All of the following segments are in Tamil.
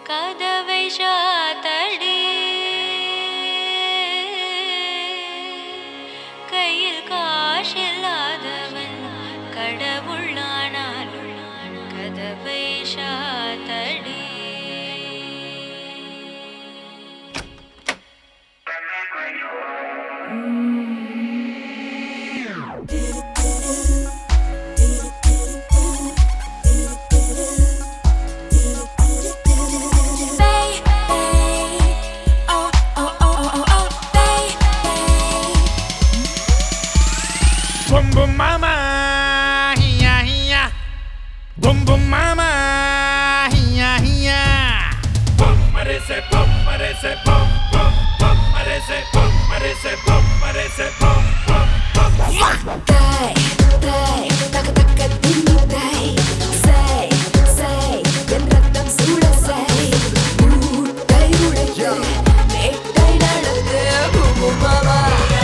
கதவை சாத்தடி கையில் காசில்லாதவன் கடவுளானாலும் கதவை சாத்தடி Boom boom mama, hiya hiya. Boom boom mama, hiya hiya. Boom marese boom marese boom boom boom marese boom marese boom marese boom boom boom. Day day taka taka dini day. Say say en rattam suda say. Day udaiye nettai nalathe boom boom mama.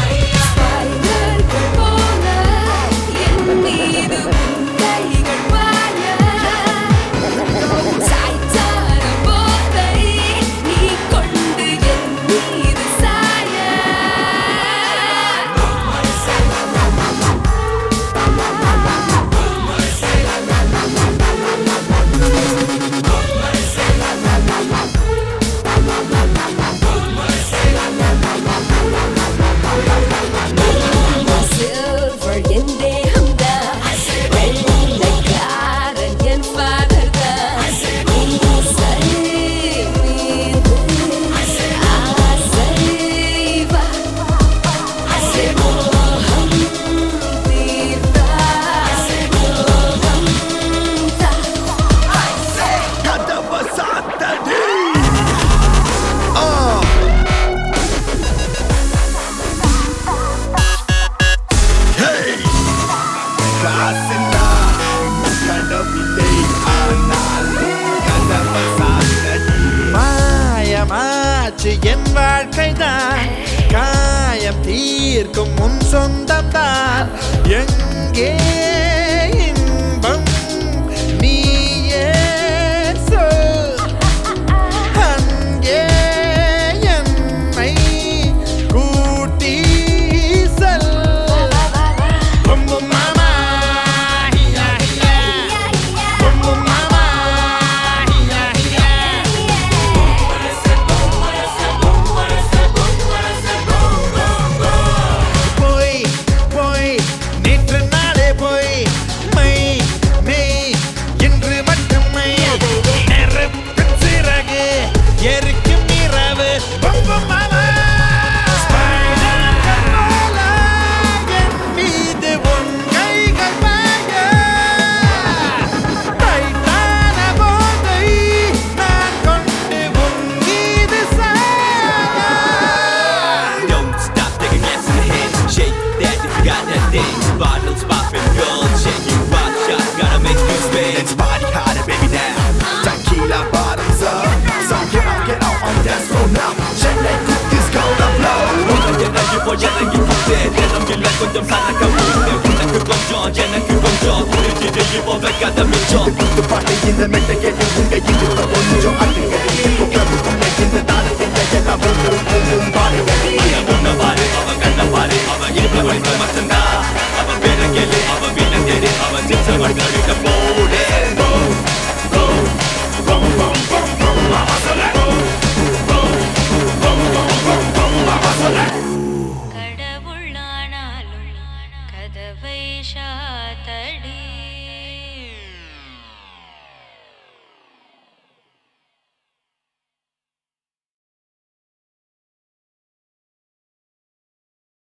என் வாழ்க்கைதான் காயம் தீர்க்கும் உன் சொந்தம்தான் எங்கே இன்பம் நீயே சொல் அங்கே என்னை கூட்டி செல் Boom boom mama hiya hiya Boom boom mama hiya hiya Bottles popping, girl, shaking, rock shot, gotta make you spin. Let's party harder, baby, now. Tequila bottoms up, so get out on dance floor now. Shake like cookies, gonna blow. Llena y voy a seguir con usted. Llena mi la con sana cabuna. Una que con yo, llena que con yo. Llena y voy a cada micho. The party in the middle, get you in the into the one yo. I think it's a good club, in the dark, in the yellow, boom boom boom boom party. I'm gonna party, I'm gonna party, I'm gonna get my voice, my sanda. கடவுளானாலும் கதவை சாத்தடி